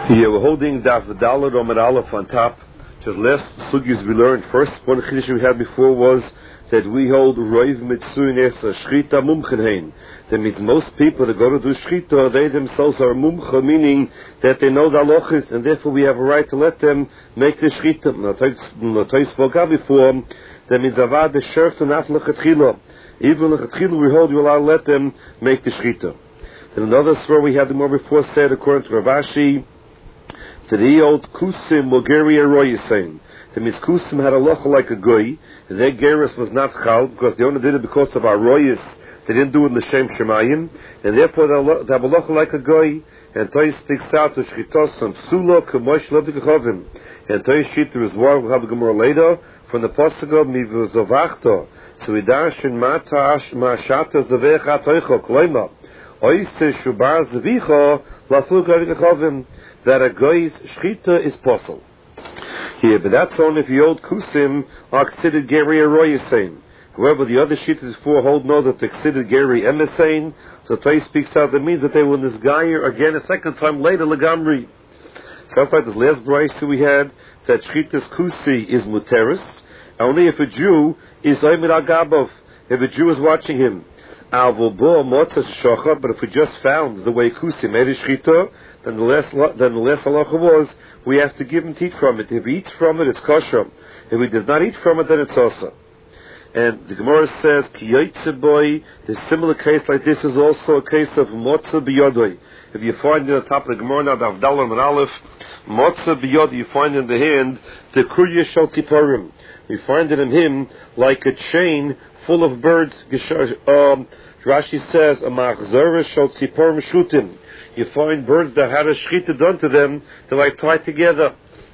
Yeah, we're holding Daf Daled Amud Aleph on top. Just last sugis we learned. First, one chiddush we had before was that we hold Roiv Mitzuines Shchita Mumchen. That means most people that go to do Shchita, they themselves are Mumcha, meaning that they know the halachas, and therefore we have a right to let them make the Shchita. Now, Toy spoke out before, that means Avad the Shert and Aflachatchila. Even Lachatchila we hold, you allow to let them make the Shchita. Then another story we had the more before said, according to Rav Ashi, to the old Kusim Bulgaria Royasim. That means Kusim had a locha like a goy, and their Geras was not chal, because they only did it because of our Royas. They didn't do it in the Shem Shemayim, and therefore they have a locha like a goy. And Toy speaks out to Shchitos and Psula, Kemosh Levikachovim. And Toy Shita is war, we'll have a Gemara later, from the Pasuk of Mivuzovachto. So we dash in Mata Mashata Zavech Atoicho, Kloima. Oise Shubar Zavicho, Lafuk Levikachovim. That a guy's shchita is possible. Here, but that's only if the old kusim are considered geri aroyasein. However, the other shittas for hold know that they're considered geri emesein. So Tay speaks out that means that they will nisgayer again a second time later legamri. So that's like this last brayso we had that shchitas kusi is muteris only if a Jew is oimid agabov, if a Jew is watching him. But if we just found the way kusi made a shchita, then the last halacha was we have to give him to eat from it. If he eats from it, it's kosher. If he does not eat from it, then it's also. And the Gemara says, Ki yoytze boy, the similar case like this is also a case of motza biyodoi. If you find in the top of the Gemara now, the Avdalah and Aleph, motza biyodoi, you find in the hand, the kurya shal tziporim. We find it in him like a chain full of birds. Rashi says, a machzorah shal tziporim shutim. You find birds that had a shchita done to them, they're like tied together.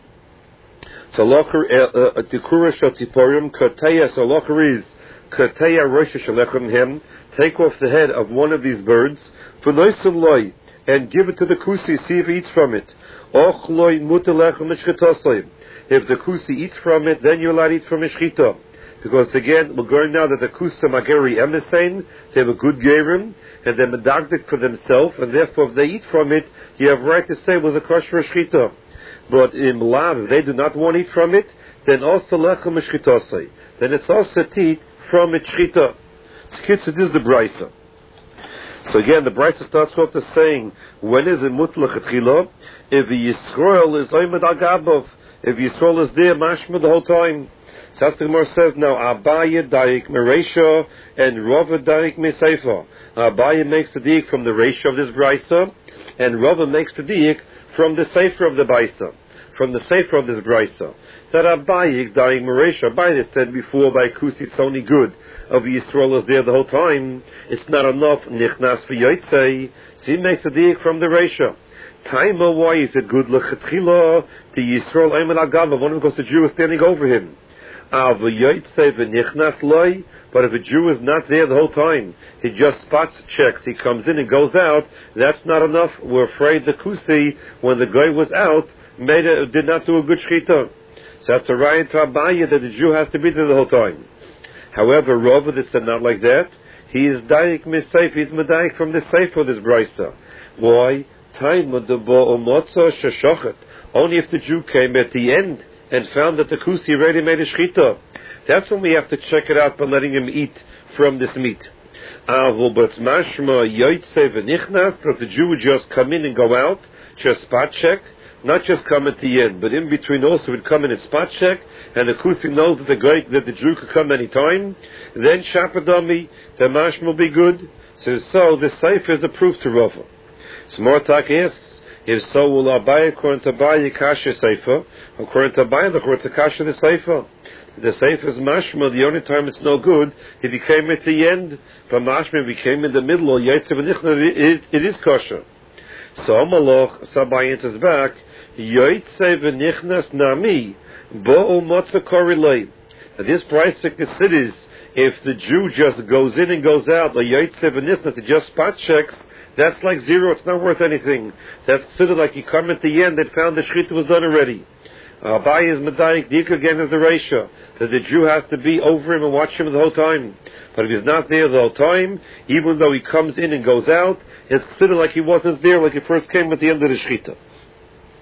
So tikura shel tziporim kateya. So locher is kateya rosh shalechem him. Take off the head of one of these birds for noisim loy and give it to the kusi. See if he eats from it. Och loy mutelechem mishchitosay. If the kusi eats from it, then you're allowed to eat from a shchita. Because again, we're going now that the kusim ageri emesein, they have a good gerim, and they're medagdik for themselves, and therefore if they eat from it, you have right to say it was a kosher shchita. But in Lav, if they do not want to eat from it, then also lechem shchitosei. Then it's also to eat from it shchita. This is the brayso. So again, the brayso starts off the saying, when is it mutlach etchila? If the Yisrael is oimed agabov, if Yisrael is there, mashma the whole time. So the Gemara says now, Abaye daik meresha and Rava daik meseifa. Abaye makes the diik from the ratio of this brayso, and Rava makes the diik from the sefer of the brayso, from the sefer of this brayso. That Abaye daik meresha. Abaye said before by kusi it's only good of Yisrael is there the whole time. It's not enough nichnas v'yotzei. So he makes the diik from the ratio. Taima, why is it good lechatchila to Yisrael ayman agava? One because the Jew is standing over him. But if a Jew is not there the whole time, he just spots checks, he comes in and goes out, that's not enough. We're afraid the kusi, when the guy was out, did not do a good shchita. So that's a right to Abaye that the Jew has to be there the whole time. However, Rava that said not like that. He is daik misayf, he's medayik from the seif for this brayso. Why? Only if the Jew came at the end and found that the kusi already made a shchita. That's when we have to check it out by letting him eat from this meat. But if the Jew would just come in and go out, just spot check, not just come at the end, but in between also would come in and spot check, and the kusi knows that the Jew could come any time, then shapadami, the mashma will be good. So the sefer is a proof to Rava. So Mortak asks, if so, will Abaye according to Abaye kasha sefer? According to Abaye, it's a kasha the sefer. The sefer is mashma. The only time it's no good if he came at the end. But mashma, if he came in the middle or yetzer v'nichna, it is kosher. So Amaloch, Abaye enters back. Yetzer v'nichnas nami bo'u motza korilei. This price considers if the Jew just goes in and goes out, or yetzer v'nichnas, it just spot checks. That's like zero, it's not worth anything. That's considered like you come at the end and found the shchita was done already. Abaye is medayik, dik again is the ratio, that the Jew has to be over him and watch him the whole time. But if he's not there the whole time, even though he comes in and goes out, it's considered like he wasn't there, like he first came at the end of the shchita.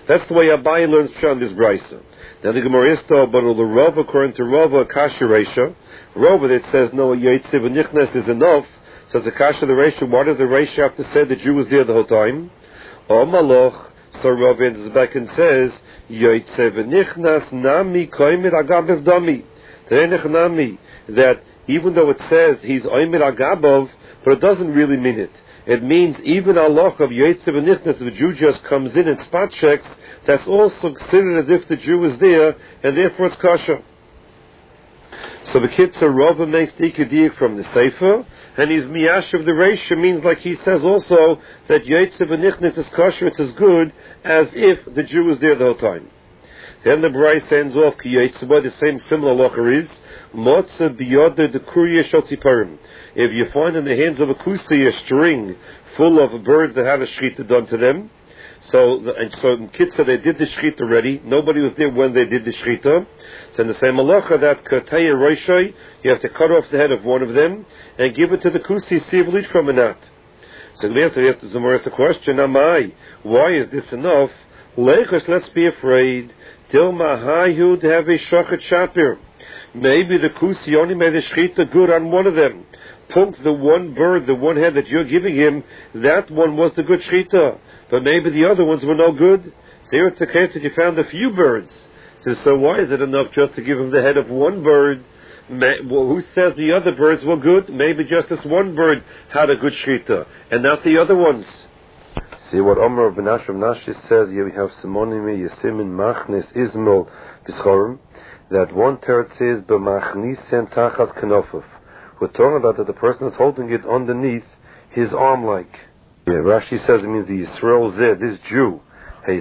That's the way Abai learns from this brisa. Now the Gemara is though, but the Rava, according to Rava, Kasha Reisha, Rava that says no, Yotze v'nichnas is enough. Says the Kasha the Reisha. Why does the Reisha have to say the Jew was there the whole time? O Maloch. So Rava ends back and says Yotze v'nichnas nami koimid agabev dami. That even though it says he's oimid agabav, but it doesn't really mean it. It means even Allah of Yotze v'nichnas, the Jew just comes in and spot checks. That's also considered as if the Jew is there, and therefore it's kosher. So the Kitzur Rava makes the Ikedik from the Sefer, and he's miyash of the Reisha, means like he says also that Yotze v'nichnas is kosher, it's as good as if the Jew is there the whole time. Then the Bryce ends off, Ki Yotze, the same similar locher is, Motza biyodeh the kuriya shel tziparim. If you find in the hands of a kusi a string full of birds that had a shechita done to them, so in Kitzur they did the shechita already. Nobody was there when they did the shechita. So in the same halacha that kataya roishai, you have to cut off the head of one of them and give it to the kusi, see if it'll eat from it or not. So the answer is the question: Amai, why is this enough? Leichus, let's be afraid. Dilma hayu to have a shachet shapir. Maybe the kusi only made the shechita good on one of them. Punkt, the one bird, the one head that you're giving him, that one was the good shechita. But maybe the other ones were no good. So here it's the case that you found a few birds. So why is it enough just to give him the head of one bird? Who says the other birds were good? Maybe just this one bird had a good shechita, and not the other ones. See what Omer ben Ashram Nashi says, here we have Simonimi, Yesimin, Machnis, Ismail, Bischorim, that one teretz says, B'machnisen tachas kenofov. We're talking about that the person is holding it underneath his arm like. Yeah, Rashi says it means the Yisrael Zeh, this Jew, he's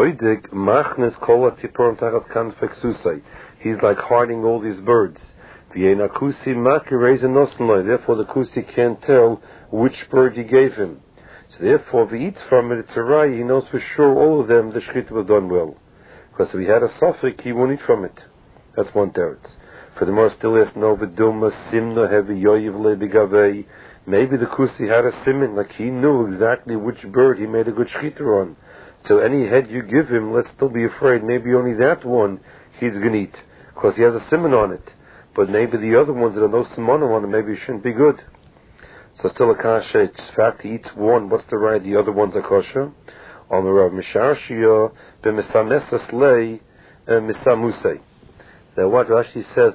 like hiding all these birds. Therefore the Kusi can't tell which bird he gave him. So therefore, if he eats from it, it's a rai, he knows for sure all of them the shechita was done well. Because if he had a suffix, he won't eat from it. That's one teretz. Furthermore, still asks, no, v'dilma simna hevi yoyiv lebigavei. Maybe the kusi had a simin, like he knew exactly which bird he made a good shechita on. So any head you give him, let's still be afraid, maybe only that one he's going to eat, because he has a simin on it. But maybe the other ones that are no simon on it, maybe it shouldn't be good. So still a kasha, it's fact he eats one, what's the right, the other ones are kosher? Amarav misharshia, b'misamesas lei, misamusei. That what Rashi says,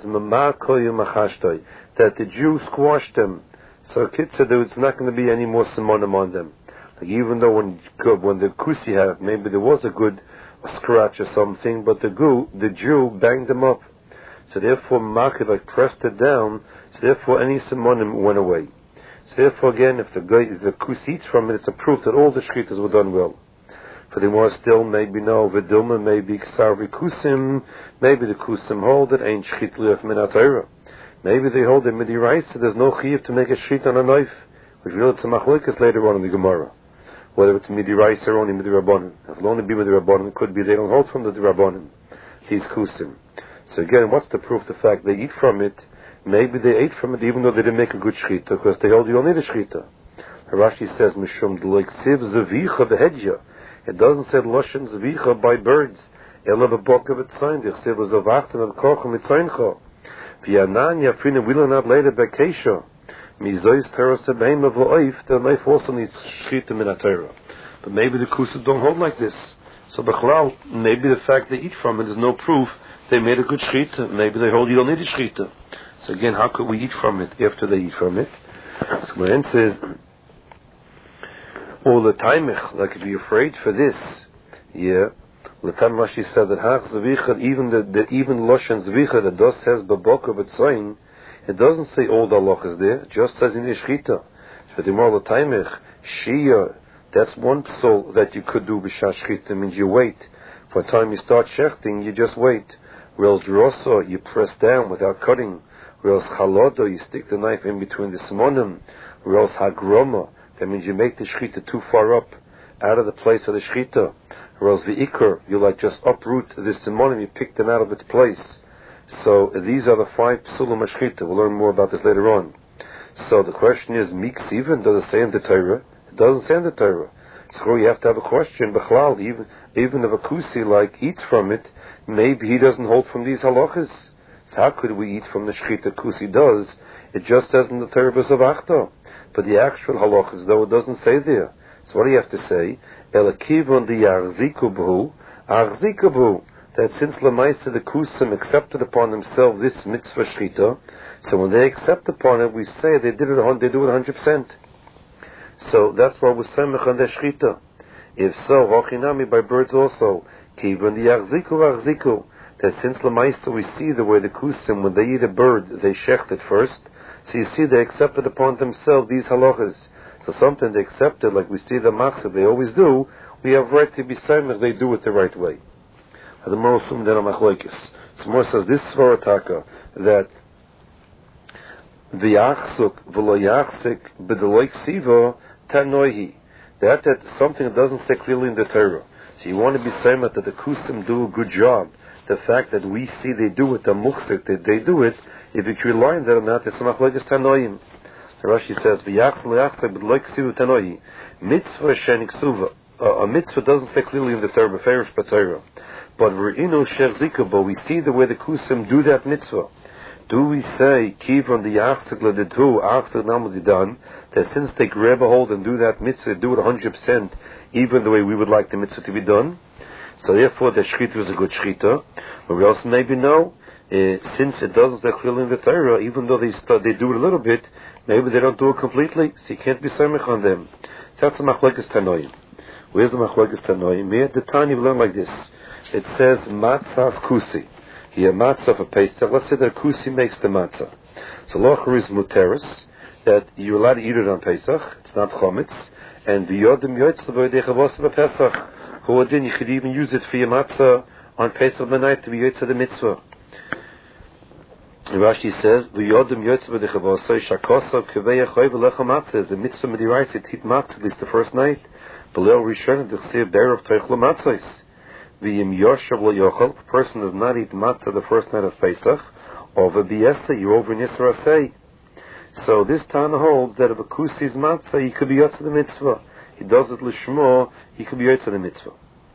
that the Jew squashed them. So Kitzur, it's not going to be any more simonim on them. Like even though when the kusi had, maybe there was a good scratch or something, but the Jew banged them up. So therefore, Makir like pressed it down. So therefore, any simonim went away. So therefore, again, if the kusi eats from it, it's a proof that all the shchitas were done well. For the more still, maybe no, Vidilma, maybe Ksarvi Kusim, maybe the Kusim hold it, ain't Shchit Liaf Minatayra. Maybe they hold it Midiraisa, there's no Chiv to make a sheet on a knife, which will it's a Machlikas later on in the Gemara. Whether it's Midiraisa or only Midirabonim. If it'll only be Midirabonim, it could be they don't hold from the Dirabonim, these Kusim. So again, what's the proof? The fact they eat from it, maybe they ate from it even though they didn't make a good Shchita, because they hold you don't need a Shchita. Rashi says, Mishum D'loik Siv Zavicha Behedja. It doesn't say Loshen Zvicha by birds. Ela b'boka v'tzayin. It says Zavachten v'kocha mitzayincha. V'yanan yafrina we learn out later by Kesha. Mizois teros sebehema v'oif. The knife also needs shchita min ha-Torah. But maybe the kusas don't hold like this. So b'chlal, maybe the fact they eat from it is no proof they made a good shchita. Maybe they hold you don't need a shchita. So again, how could we eat from it after they eat from it? So Glen says, all the time, like if you're afraid for this, yeah. The time Rashi said that Hach Zvicha, even Loshen Zvicha that does says Baboka B'tzoyin, it doesn't say all the halachas there, it just says in Ishchita. So the more the time, Shia, that's one psal that you could do b'shah shchita, means you wait. For the time you start shechting, you just wait. Whereas Rosso, you press down without cutting. Whereas Chalodo, you stick the knife in between the simonim. Whereas Hagroma, that means you make the shechita too far up, out of the place of the shechita. Whereas the ikar, you like just uproot the simonim, you pick them out of its place. So these are the 5 psulim shechita. We'll learn more about this later on. So the question is, mix even, does it say in the Torah? It doesn't say in the Torah. So you have to have a question, Bechlal, even if a kusi eats from it, maybe he doesn't hold from these halachas. So how could we eat from the shchita kusi does? It just says in the Terebus of Achta. But the actual halachas, though, it doesn't say there. So what do you have to say? Elakivon di arzikubu, that since Lamaisa the Kusim accepted upon themselves this mitzvah shchita, so when they accept upon it, we say they do it 100%. So that's why we're semech on the shchita. If so, hochinami by birds also, kivon di arzikubu, that since Lamaisa we see the way the Kusim, when they eat a bird, they shecht it first. So you see they accepted upon themselves these halachas. So something they accepted, like we see the machzor, they always do, we have right to be semech, they do it the right way. The Gemara assumed that machlokes. So Gemara says this svarataka that v'yachsuk v'lo yachsik b'deloik siva tanoihi, that something that doesn't say clearly in the Torah. So you want to be saying that the kusim do a good job. The fact that we see they do it, the muchsik that they do it, if you can rely on that or not, it's machlokes tanoim. So Rashi says v'yachsuk v'yachsik b'deloik siva tanoihi, mitzvah shenik suva. A mitzvah doesn't say clearly in the Torah, b'ferish b'Torah. But we see the way the Kusim do that mitzvah. Do we say, Kivon the Achsik Laditu, Achsik Namadidan, that since they grab a hold and do that mitzvah, do it 100%, even the way we would like the mitzvah to be done? So therefore, the shchita is a good shchita. But we also maybe know, since it doesn't say clearly in the Torah, even though they do it a little bit, maybe they don't do it completely, so you can't be samech on them. So that's a machlokes tanoim. Where's the machlokes tanoim? Here at the time you learn like this. It says matzah's kusi. Here matzah for Pesach. Let's say that kusi makes the matzah. So locher is muteris, that you're allowed to eat it on Pesach. It's not chometz. And v'yodim yotzah v'yodei for Pesach. Huadin, you could even use it for your matzah on Pesach night to be yotzah the mitzvah. Rashi says v'yodim yotzah v'yodei chavosah shakosav kevei achoy v'lecha matzah. The mitzvah midiraisa to eat matzah at least the first night. Below Rishon d'chsev be'er of teichla matzahs. V'yim yoshav lo yochel, a person does not eat matzah the first night of Pesach, or v'biyesa, you're over in Yisra. So this Tana holds that if a kusi's matzah, he could be yotzah the mitzvah. He does it l'shmo, he could be yotzah the mitzvah.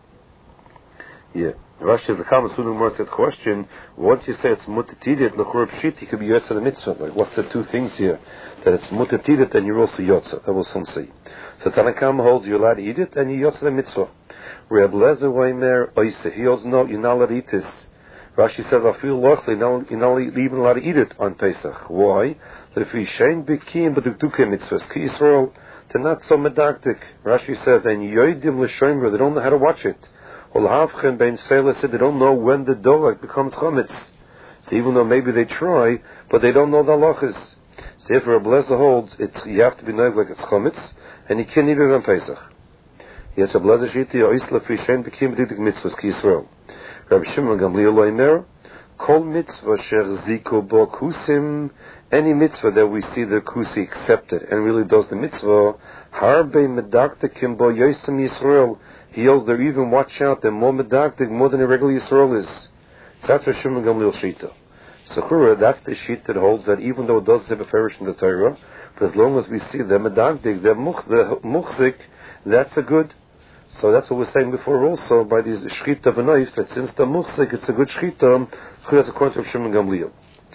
Yeah. Rashi says the Kama Sunu more said question, once you say it's mutatidit, l'chur pshit, he could be yotzah the mitzvah. Like, what's the two things here? That it's mutatidit and you're also yotzah. That was some say. So Tanakam holds you're allowed to eat it and you yotzah the mitzvah. Reb Lezer Weimer Oise, he holds no, you're not allowed to eat this. Rashi says, I feel lochly, you're not even allowed to eat it on Pesach. Why? If we shein bikim b'dukduke mitzvahs, ki Yisrael, they're not so medactic. Rashi says, and yoidim l'shomer, they don't know how to watch it. Olhavchen bein seila said, they don't know when the doeg becomes chometz. So even though maybe they try, but they don't know the halachas. So if Reb Lezer holds, you have to be knowing like it's chometz, and you can't eat it on Pesach. Yes, Reb Lezer shiti oisla fi shein bikim b'dukduke mitzvahs, ki Yisrael. Rabbi Shimon Gamliel Loimer, Kol mitzvah sher ziko bo kusim, any mitzvah that we see the kusi accepted and really does the mitzvah, harbe medaktikim bo yosem Yisrael, he holds they're even watch out, they're more medaktik, more than a regular Yisrael is. So that's Rabbi Shimon Gamliel Shita. So Chura, that's the sheet that holds that even though it does have a farish in the Torah, but as long as we see they're medaktik, they're muchzik, that's a good. So that's what we're saying before also, by these shchita v'noif, that since the muchzik, it's a good shchita, that's according to Shimon Gamliel.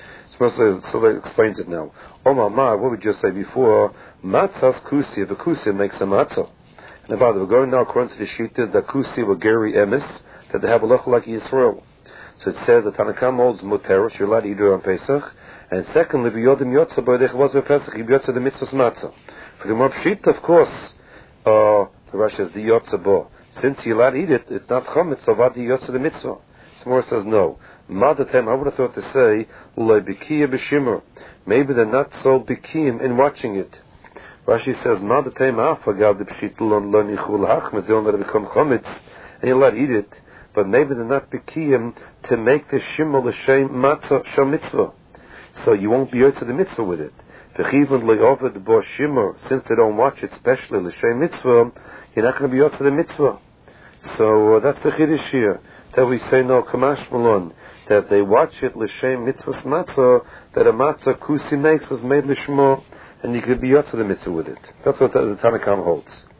So that explains it now. Omar Ma, what we just say before, matzah's kusi, if a kusi makes a matzah. And about it, we're going now according to the shita, the kusi were geri emes, that they have a loch like Yisrael. So it says that Tanakam holds muteros, you're allowed to eat it on Pesach, and secondly, v'yodim yotzah b'odech was Pesach, he yotzah the mitzvah's matzah. For the more shita, of course, the Rashi is the yotzah bo. Since you're allowed to eat it, it's not chometz, so vad the yotzah the mitzvah. Smor says no. Madatem, I would have thought to say, loy bikiya b'shimur. Maybe they're not so bikiyim in watching it. Rashi says, Madatem afagav the pshitulon lo nichul hachmetz, they don't let it become chometz, and you're allowed to eat it, but maybe they're not bikiyim to make the shimur l'shem matzah shal mitzvah. So you won't be yotzah the mitzvah with it. V'chivon le'ovad bo shimur, since they don't watch it, especially l'shem mitzvah, you're not going to be yotzah the mitzvah. So that's the chiddush here. That we say no kamash malon, that they watch it l'shem mitzvah's matzah, that a matzah kusi makes was made l'shmo, and you could be yotzah the mitzvah with it. That's what the Tanakam holds.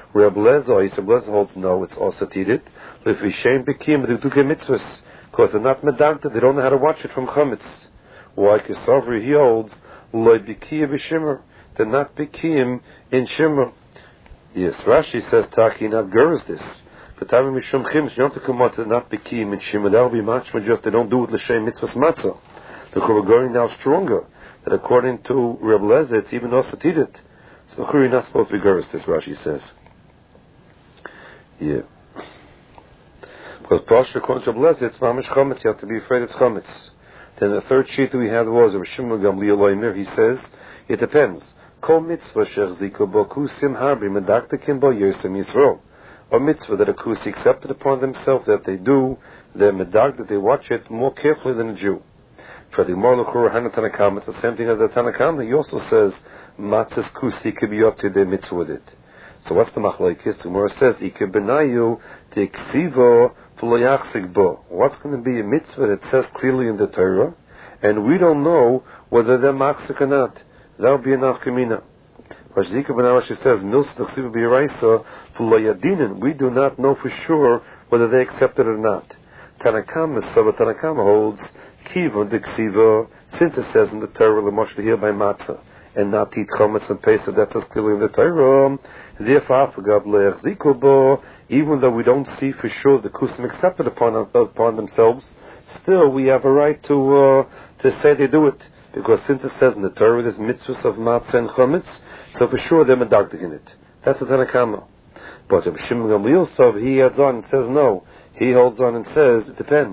Reb Lezer holds no, it's also tidit. If we shame bekim the duke mitzvahs, because they're not medagta, they don't know how to watch it from chametz. Why? Kisavri he holds loy bikim b'shimmer. They're not bikim in shimmer. Yes, Rashi says taki not girls this. But Tavim mishum chims, you don't have to come out to not bikim in shimmer. That'll be much more just they don't do it l'shem mitzvahs matzah. We're going now stronger. That according to Reb Lezer, it's even also tidit. So you're not supposed to be girls. This Rashi says. Yeah. Because Pasha, according to Reb Lezer, it's mamish chametz. You have to be afraid it's chametz. Then the third sheet that we had was Rav Shimon Gamliel Oimer. He says it depends. Kol mitzvah shechziko bo kusim harbi medaktekim bo yosem Yisrael. A mitzvah that a kusi accepted upon themselves that they do, they're medag that they watch it more carefully than a Jew. For the Gemara L'chur Hana Tanakam, it's the same thing as the Tanakam. He also says matzas kusi kibiyoti de mitzvah with it. So what's the machlokes? The Gemara says ike benayu teksivo v'loyachzik bo. What's going to be a mitzvah that says clearly in the Torah, and we don't know whether they're machzik or not. That would be an afkamina. Rashi says milsa teksivo b'yiraisa v'loyadinin. We do not know for sure whether they accept it or not. Tanakam holds Kivon Diksiva, since it says in the Torah, L'moshli here by matzah, and not eat chometz and pesach, that says clearly in the Torah. Therefore, even though we don't see for sure the kusim accepted upon themselves, still we have a right to say they do it, because since it says in the Torah there's mitzvahs of matzah and chometz, so for sure they're medagdik in it. That's the Tanakama. But Reb Shimon Gamliel he adds on and says no. He holds on and says it depends.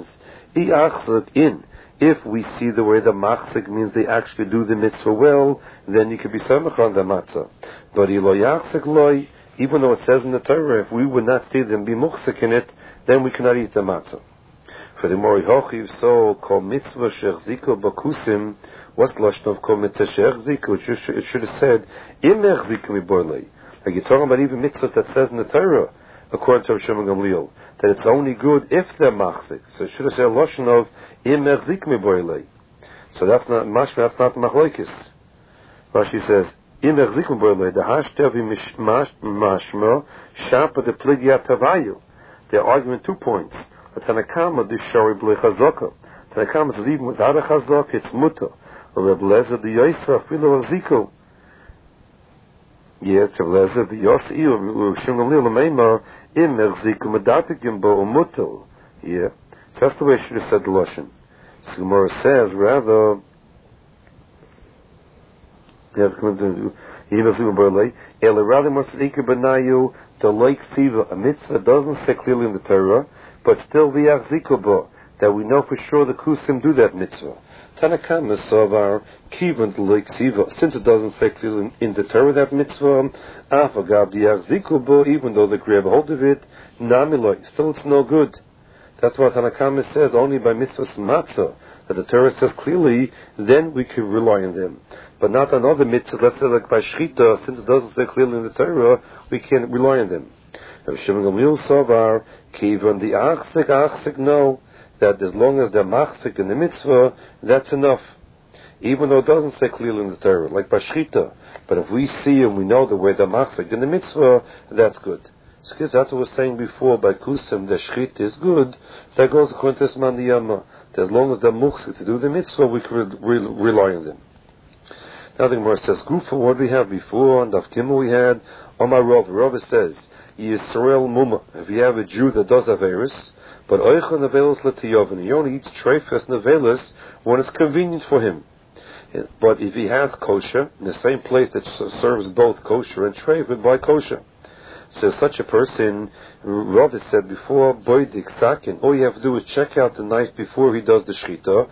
If we see the way the machzik means they actually do the mitzvah well, then you could be samach on the matzah. But even though it says in the Torah, if we would not see them be muchzik in it, then we cannot eat the matzah. For the Mori Hochiv, so kol mitzvah shechziko bakusim, what's the lashon of kol mitzvah shechziko? It should have said im echziko miborlei. Like you're talking about even mitzvahs that says in the Torah, according to Rav Shimon Gamliel, that it's only good if they're machzik. So it should have said a lashon of im echzik miborlei. So that's not mashma. That's not machlokes. Rashi says im echzik miborlei. The hashtevi mashma shapa de pligia tavayu. They're arguing 2 points. The Tanakama dishari b'lei chazaka. Tanakama says even without a chazaka it's muta. Or Reb Lezer the Yosef filo aziko. Yes, Reb Lezer the Yosef Rav Shimon Gamliel l'meima im echziku medatikim bo umuto. Yeah, so that's the way she should have said the lashon. So Gemara says rather. Rather more says ikar benayu the like siva a mitzvah doesn't say clearly in the Torah, but still the achziku bo that we know for sure the kusim do that mitzvah. Tanakam is of our kivon like siva since it doesn't say clearly in the Torah that mitzvah. Afagab the achziku bo even though they grab hold of it namiloi still it's no good. That's what Tanakam says only by mitzvahs matzah that the Torah says clearly then we can rely on them. But not on other mitzvahs, let's say like by shchita, since it doesn't say clearly in the Torah, we can't rely on them. Rav Shimon Gamliel Sovar, Kivon the achzik know that as long as they're machzik in the mitzvah, that's enough. Even though it doesn't say clearly in the Torah, like by shchita. But if we see and we know the way they're machzik in the mitzvah, that's good. So that's what I was saying before, by kusim, the shchita is good, that goes according to Zman Diyama. As long as they're muchzik to do the mitzvah, we can rely on them. Now the Gemara says, Gufa, what we have before, and Daf Gimel we had, Omar Rav. Rav says, Yisrael Muma, if you have a Jew that does Averis, but Oicha Nevelis L'Tiyovin, he only eats Treifes Nevelis when it's convenient for him. But if he has kosher, in the same place that serves both kosher and treif, buy kosher. So such a person, Rav said before, Boidik Sakin, all you have to do is check out the knife before he does the shchita,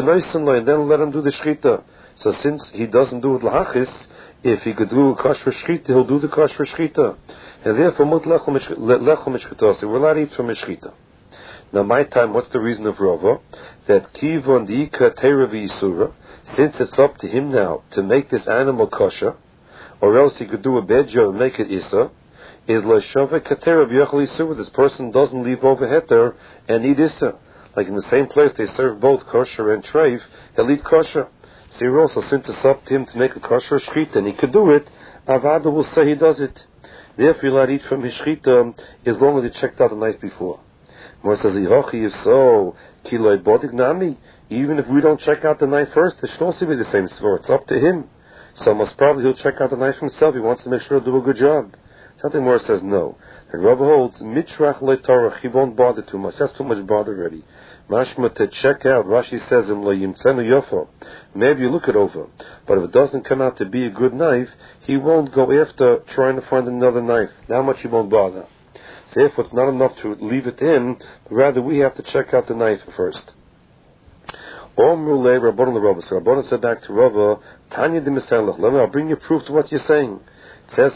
and then let him do the shchita. So since he doesn't do it lahachis, if he could do a kosher shchita, he'll do the kosher shchita. And therefore, mut lechom mishchita, so we're allowed to eat from shchita. Now my time, what's the reason of Rava? That kivon diika teira v'yisura, since it's up to him now to make this animal kosher, or else he could do a bad job and make it isa, is l'shaveh katera v'yachal yisura, this person doesn't leave over heter and eat isa. Like in the same place they serve both kosher and treif, he'll eat kosher. So also, since it's up to him to make a kosher shchita, and he could do it, Avada will say he does it. Therefore, you'll not eat from his shchita as long as he checked out the night before. More says, Ihochi is so, Kiloi Bodig Nami. Even if we don't check out the night first, it should also be the same story. It's up to him. So most probably he'll check out the night himself. He wants to make sure he'll do a good job. Something more says no. The Rabbi holds, Mitrach Le Torah, he won't bother too much. That's too much bother already. Mashma to check out, Rashi says, maybe you look it over. But if it doesn't come out to be a good knife, he won't go after trying to find another knife. That much he won't bother. Therefore, it's not enough to leave it in, but rather we have to check out the knife first. Rabbanan said back to Rava, Tanya de Meselach, I'll bring you proof to what you're saying. It says,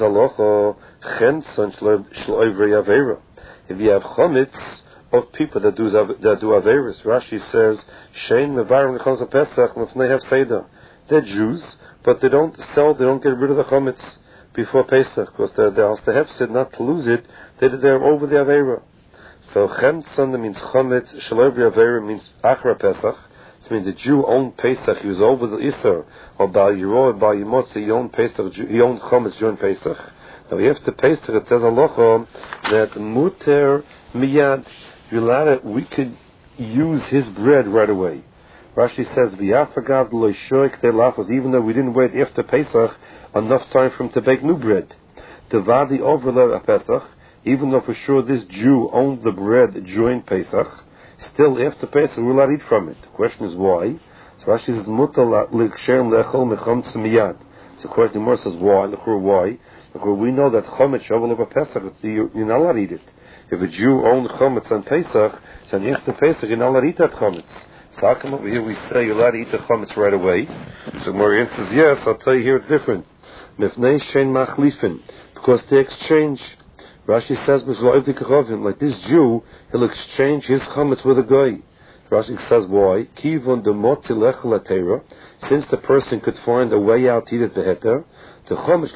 if you have chometz of people that do averis, Rashi says, Shein mevarim l'chon Pesach l'fnei have seder. They're Jews, but they don't get rid of the chometz before Pesach, because they have said not to lose it. They're over the avera. So chemtzon means chometz, shaloivri avera means achra Pesach. It means the Jew owned Pesach, he was over the Isser, or Bal Yiro, or Bal Yimotzi, he owned Pesach, he owned chometz during Pesach. Now, after Pesach, it says halacha that muter miyad, we could use his bread right away. Rashi says, v'yafagav lo shoik te lafos, even though we didn't wait after Pesach enough time for him to bake new bread. Devadi over Pesach, even though for sure this Jew owned the bread during Pesach, still after Pesach we'll not eat from it. The question is why. So Rashi says, muter l'kshem lechol mechom tzmiyad. So the question more says why, why? Because we know that chometz shovel over Pesach, you're not allowed to eat it. If a Jew owned chometz on Pesach, then after Pesach you're not allowed to eat that chometz. So how come over here we say you're allowed to eat the chometz right away? So Morian says yes. I'll tell you here it's different. Mifnei shein machlifin, because they exchange. Rashi says like this Jew, he'll exchange his chometz with a guy. Rashi says why? Kivon demot tilech latera, since the person could find a way out to eat it beheter. Because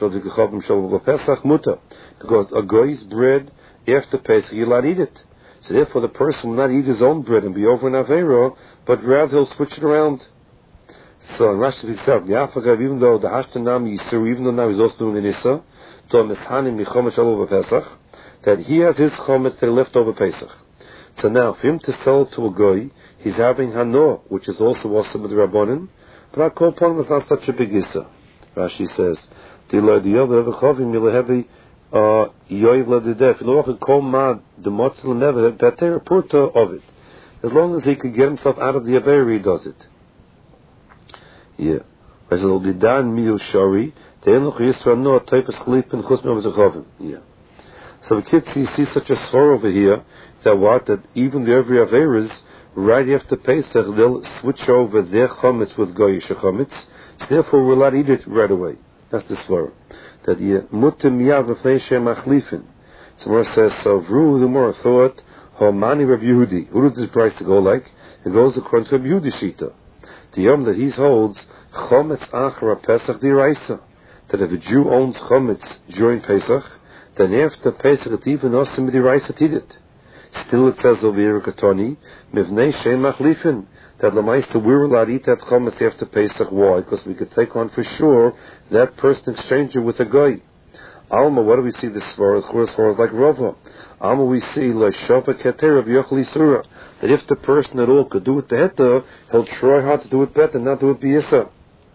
a guy's bread after Pesach you'll not eat it. So therefore the person will not eat his own bread and be over in Avera, but rather he'll switch it around. So in Rashi himself, even though the Hashtanam Yisur, even though now he's also doing an Issa, that he has his chometz that he left over Pesach. So now for him to sell it to a guy, he's having Hano, which is also awesome with the Rabbanin, but our call upon is not such a big Issa. Rashi says, as long as he can get himself out of the Aveira, he does it. Yeah. Yeah. So the kids see such a swore over here that even the every Aveiras, right after Pesach, they'll switch over their chometz with goyish chometz. Therefore, we'll not eat it right away. That's the svara. That mutim yav v'fnei shem achlifin. Somewhere says, so Vru the more thought, Homani Rav Yehudi. Who does this price go like? It goes according to Rav Yehudi Shita. The yom that he holds, chometz achra Pesach diraisa. That if a Jew owns chometz during Pesach, then after Pesach it even osim diraisa to eat it. Still it says over here, Katoni, mivnei shem achlifin. That Lamaista we're allowed to eat that chometz after Pesach. Why? Because we could take on for sure that person exchange it with a guy. Alma, what do we see this for? As far as like Rava. Alma, we see Lashava Keter of Yochli Surah. That if the person at all could do it the Heta, he'll try hard to do it better, not do it B'Yisa.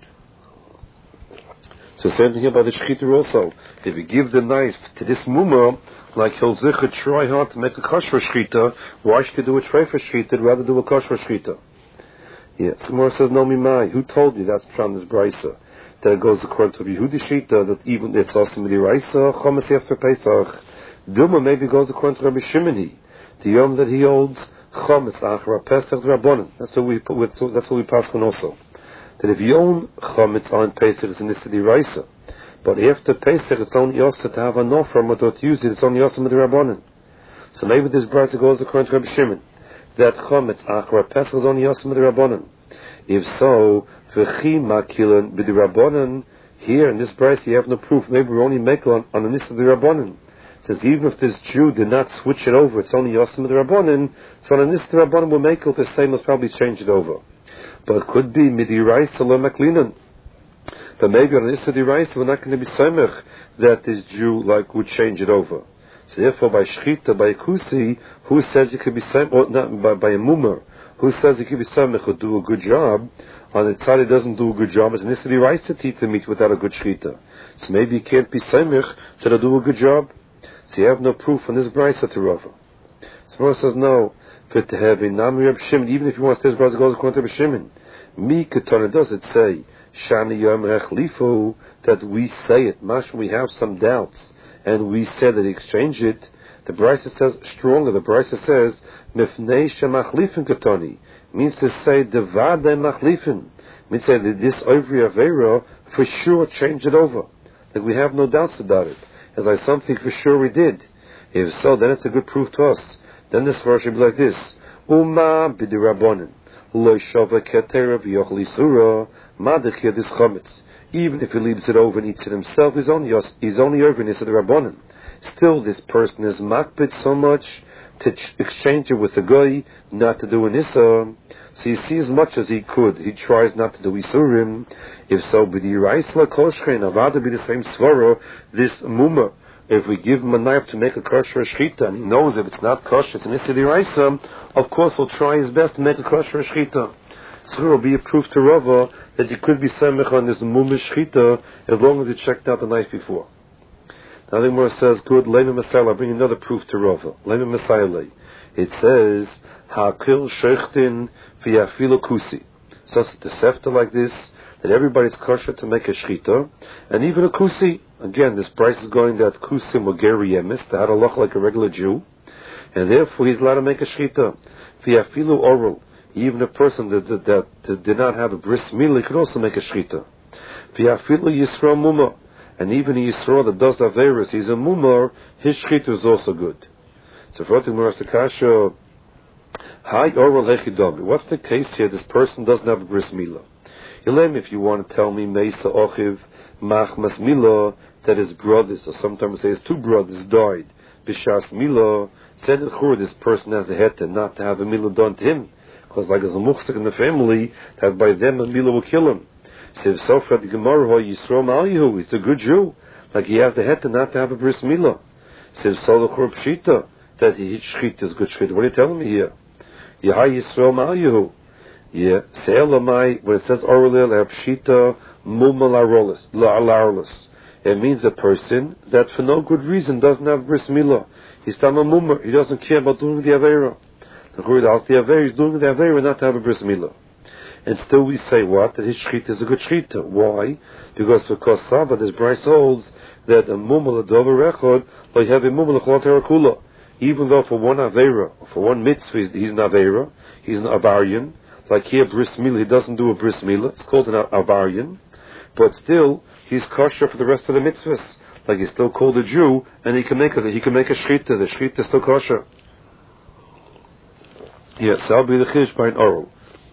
So same thing here by the Shechiter also. If you give the knife to this Mumma, like he'll try hard to make a kosher Shechita, why should he do a treifa Shechita rather do a kosher Shechita? Yes. Gemara says, no mimai. Who told you that's from this brisa? That it goes according to Yehudi Shita, that even it's also Midiraisa, chometz after Pesach. Dilma maybe goes according to Rabbi Shimoni, the yom that he holds chometz achra Pesach Rabbanan. That's what we pass on also. That if you own chometz on Pesach, it's in this Midiraisa. But after Pesach, it's only also to have a no from it or to use it. It's only also Midirabbanan. So maybe this brisa goes according to Rabbi Shimon, that chometz achra Pesach is only also Midirabbanan. If so, v'chi makilan b'dirabbanan, here in this price you have no proof. Maybe we're only making on the list of the Rabbanan. It says even if this Jew did not switch it over, it's only Yosem the Rabbanan, so on the list of the Rabbanan will make it the same, must probably change it over. But it could be midirai salam maklinan. But maybe on Issa D'Oraisa, we're not going to be samech that this Jew would change it over. So therefore, by Shechita, by Kusi, who says you could be samech, or not by a Mumar, who says you could be samech or do a good job, on the tzadi doesn't do a good job, it's an Issa D'Oraisa to eat the meat without a good Shechita. So maybe you can't be samech to do a good job. So you have no proof on this Brisa to Rava. So Rava says no. Fit to have a Nami Reb Shimon, even if you want to say this Brisa goes according to Reb Shimon. Mi Ketana, does it say Shani Yom Rechlifu, that we say it? Mash, we have some doubts, and we said that he exchanged it. The Brisa says stronger. The Brisa says Mifnei Shemachlifin Ketani, means to say Devadei Machlifin, means to say that this Ovri Avera for sure changed it over. Like we have no doubts about it. As like something for sure we did. If so, then it's a good proof to us. Then this verse should be like this: Uma b'dirabbanan lo shava ketera v'yochel isura madechia dis chametz. Even if he leaves it over and eats it himself, he's only over in the rabbanan. Still, this person is makbid so much to exchange it with a guy, not to do an issa. So you see, as much as he could, he tries not to do isurim. If so, b'diraisla koshchein avada be the same svara. This mumma, if we give him a knife to make a kosher shechita, and he knows if it's not kosher, it's an issa d'iraisa, of course he'll try his best to make a kosher shechita. So there will be a proof to Rava that you could be samech on this mumma shechita as long as you checked out the knife before. Now the Gemara says, good, Lema Messiah, I'll bring another proof to Rava. Lema Messiah. It says, Ha'akil shechtin v'yafilu kusi. So it's a sefta like this, that everybody's kosher to make a shechita, and even a kusi. Again, this price is going that kusim or geri yemis, to have a loch like a regular Jew, and therefore he's allowed to make a shechita. V'yafilu oral. Even a person that did not have a bris milah, he could also make a shechita. V'yafilu yisrael mumah. And even a Yisrael that does Averis, he's a mumar, his shechita is also good. So for the Gemara Kasha, Hi oral hechidami. What's the case here? This person doesn't have a bris milah. Yilem, if you want to tell me Meisa Ochiv Machmas Milah, that his brothers, or sometimes say his two brothers died, Bishas Milah, said that this person has a heta not to have a milah done to him, because like as a muchzik in the family, that by them a milah will kill him. So if so for the Gemara, Yisrael Ma'alihu, he's a good Jew, like he has the heta not to have a bris milah. So if so the Chur Pshita, that his shechita is good shechita. What are you telling me here? Yahai Yisrael Ma'alihu. Yeah, Se'elamai, when it says orally Pshita Mumma La'arlis, it means a person that for no good reason doesn't have bris milah. He's tam a mummer, he doesn't care about doing the Aveira. The Aveira is doing the Aveira not to have a bris milah. And still we say what? That his shechita is a good shechita. Why? Because for Kosava, this Bryce holds that a mumma l'dover echod, like have a mumma l'chol terakula. Even though for one Aveira, for one mitzvah, he's an Aveira, he's an Avarian, like here bris milah, he doesn't do a bris milah, it's called an Avarian, but still, he's kosher for the rest of the mitzvahs. Like he's still called a Jew, and he can make a shechita, the shechita is still kosher. Yes, I'll be the chish by an oral.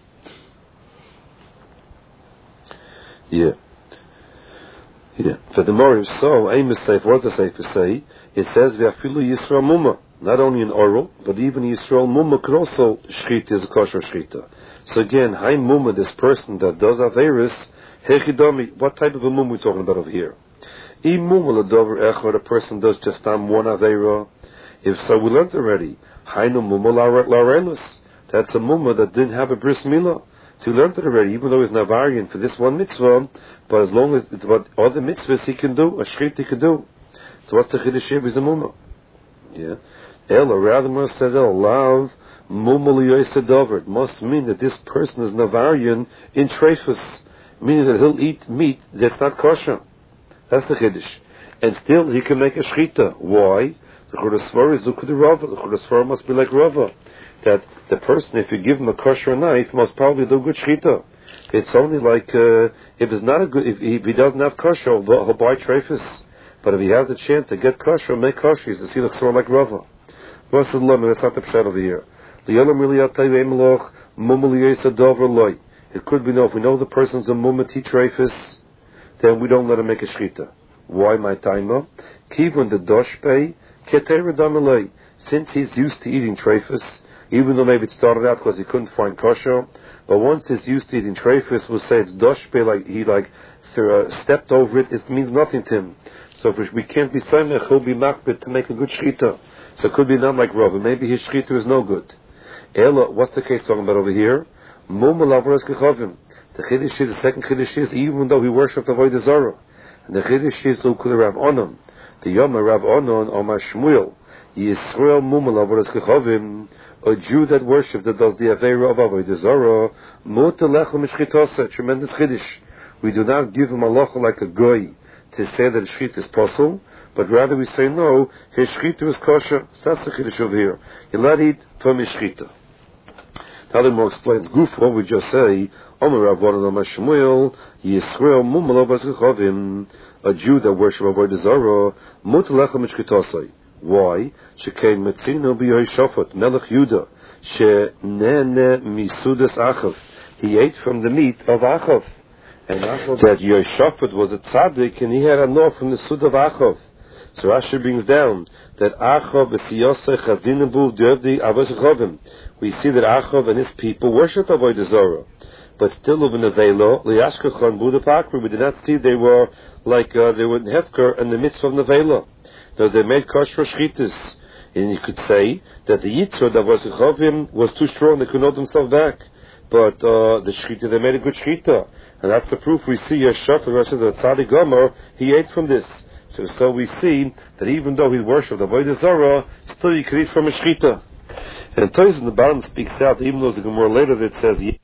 Yeah. For the Morim, so, aim is safe, what does the Sefer say? It says, V'afilu Yisrael Mumma. Not only in oral, but even Yisrael Mumma could also shechita is a kosher shechita. So again, Hai Mumma, this person that does Averis, Hechidami, what type of a mumma are we talking about over here? I mumma l'dover echad, a person does just one Aveira. If so, we learned already. Hainu mumma la'arelis. That's a mumma that didn't have a bris milah. So we learned it already, even though he's Navarian for this one mitzvah, but as long as it's what other mitzvahs he can do, a shechita he can do. So what's the chiddush here with the mumma? Yeah. Ela, rather says love mumma liyoyse dover. It must mean that this person is Navarian in treifus, meaning that he'll eat meat that's not kosher. That's the chiddush. And still he can make a shechita. Why? The Chudasvara is Zukud Rava. The Chudasvara must be like Rava. That the person, if you give him a kosher knife, must probably do good shechita. It's only like if it's not a good, if he doesn't have kosher, he'll buy treifus. But if he has a chance to get kosher, make kosher, he's to see the Chudasvara like Rava. That's not the pshat over here. It could be no. If we know the person's a mumati treifus, then we don't let him make a shechita. Why my timer? Kivun the doshpei ketera damalei. Since he's used to eating treifus, even though maybe it started out because he couldn't find kosher, but once he's used to eating treifus, we'll say it's doshpe, like he stepped over it, it means nothing to him. So if we can't be samech, he'll be makbid to make a good shchita. So it could be not like Rav, maybe his shchita is no good. Ela, what's the case talking about over here? The chiddush is, the second chiddush is, even though he worshipped Avodah Zarah, and the chiddush is L'ukul Rav Onon, the Yom Rav Onon Omar Shmuel, Yisrael Mumul Avodas Kechavim, a Jew that worships, that does the Aveira of Avodah Zarah, Mota Lechem Mishchitose, tremendous chiddush. We do not give him halacha like a goy to say that shchita is possible, but rather we say no, his shchita is kosher. So that's the chiddush over here. You're not eat from his shchita. Now the more explains Gufo, we just say, Omer Rav Onon Omar Shmuel, Yisrael Mumul Avodas Kechavim, a Jew that worships Avodah Zarah, Mota Lechem Mishchitose. Why? Shekei Metzino b'Yehoshaphat Melech Yudah she'nene misudas Achav. He ate from the meat of Achav, and Achav, that Yehoshaphat was a tzaddik, and he had a law from the sud of Achav. So Rashi brings down that Achav v'siyosei chazinabu dervdi avos chavim. We see that Achav and his people worshipped Avodah Zarah, but still of an avelo liyashkachon buda pakri. We did not see they were like they were in hefker in the midst of nevela. Thus they made kosher shchitas, and you could say that the yitzur that was chavim was too strong; they could hold themselves back. But the shchita, they made a good shchita, and that's the proof. We see Yeshua, the rest of the tzaddik Gomer, he ate from this. So we see that even though he worshipped Avodah Zarah, still you could eat from a shchita. And Toys in the bottom speaks out, even though the Gemara later that says.